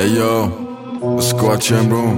Yo, اسکواد چمرون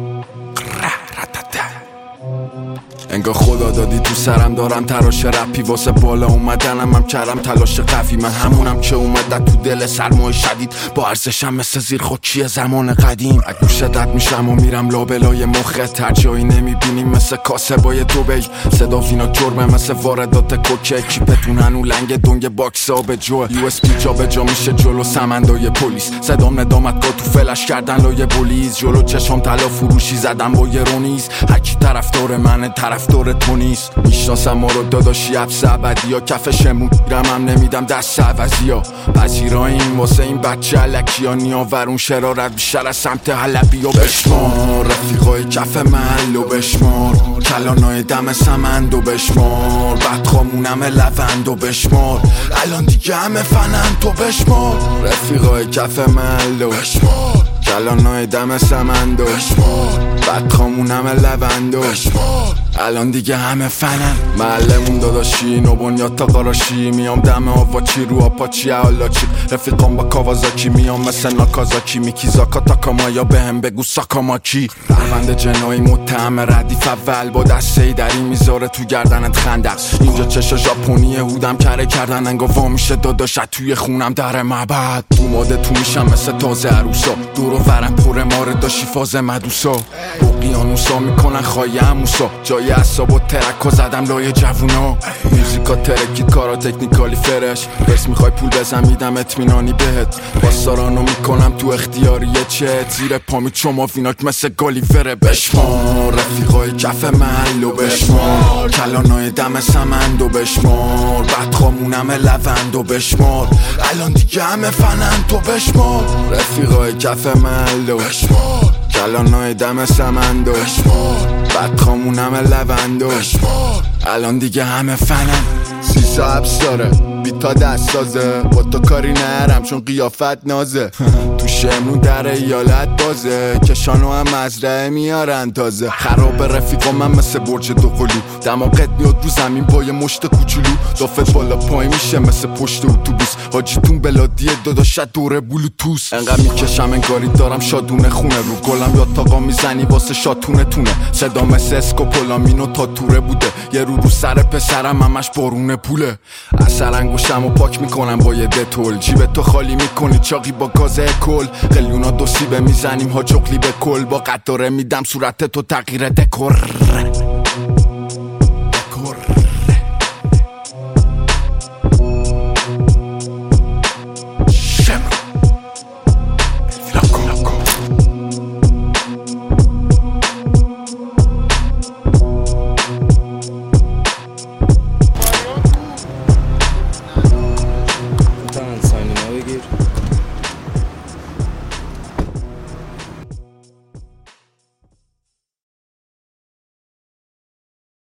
انگار خدا دادی تو سرم دارم تراش رپی واسه بالا اومدنم هم کردم تلاش قوی من همونم که اومد تو دل سرمای شدید با ارزشم مثل زیر خاکی زمان قدیم از گوشت رد میشم و میرم لابلای مخت هر جایی نمیبینیم مثل کاسبای دوبی صدا وینا جرمه مثل واردات کوکه کیپتون هنو لنگ دنگ باکس آب جو یو اس پی جا به جا میشه جلو سمندای پلیس صدام ندامتگاه تو فلش کردن لای بولیز جلو چشام طلا فروشی زدم با یه رونیز هرکی طرفدار منه طرفدار تو نیست میشناسم ما رو داداشی حبس ابدی ها کفشمون میرم نمیدم دست عوضی ها پذیراییم واسه این بچه علکی ها نیاورون شرارت بیشتر از سمت حلبی ها بشمار رفیقای کف محل و بشمار کلانای دم سمند و بشمار بدخامونم لوند و بشمار الان دیگه همه فنند تو بشمار رفیقای کف محل و بشمار کلانای دم سمند و بشمار بدخامونم لوند و بشمار الان دیگه همه فنن محلمون داداشی نو بنیاد تا قراشی میام دم آواچی رو آپاچی حالاچی رفیقام با کاوازاکی میام مثل ناکازاکی میکیزاکا تاکامایا بهم بگو ساکاماکی روند جنایی متهم ردیف اول با دسته دری میذاره تو گردنت خندق اینجا چشا ژاپنی هودم کره کردن انگا وا میشه داداشت توی خونم در معبد تو ماده تو میشم مثل تازه عروسا دور و ورم پر ماره داشی فاز مدوسا اقیانوسا میکنن خواهی هموسا جای اصاب و ترک زدم لای جوونا موزیکا ترکید کارا تکنیکالی فرش بس میخوای پول بزن میدم اطمینانی بهت باستارانو میکنم تو اختیاری چت زیر پامی شما ویناک مثل گالیوره بشمار رفیقای کف محل و بشمار کلانای دم سمند و بشمار بدخامونم لوند و بشمار الان دیگه همه فنند تو بشمار رفیقای کف محل و بشمار کلانای دم سمند و بشمار بدخامونم لوند و بشمار الان دیگه همه فنن سیسا حبس داره بیتا دست سازه با تو کاری نرم چون قیافت نازه تو شمرون در ایالت بازه کشانو هم مزرعه میارن تازه خراب رفیقا من مثل برج دو قلو دماغت میاد رو زمین با یه مشت کوچولو دافت بالا پای میشه مثل پشت اتوبوس حاجیتون بلادیه داداشت دوره بلوتوس انقدر میکشم انگاری دارم شادونه خونه رو گلم یاد تاقا میزنی واسه شاتونه تونه صدا مثل اسکوپولامینو تا توره بوده یه رو سر پسرم همش بارونه پوله اثر انگوشم و پاک میکنم با یه دتول جیب تو خالی میکنی چاقی با گاز کل قلیونا دو سیبه میزنیم ها چقلی به کل با قطاره میدم صورت تو تغییر دکور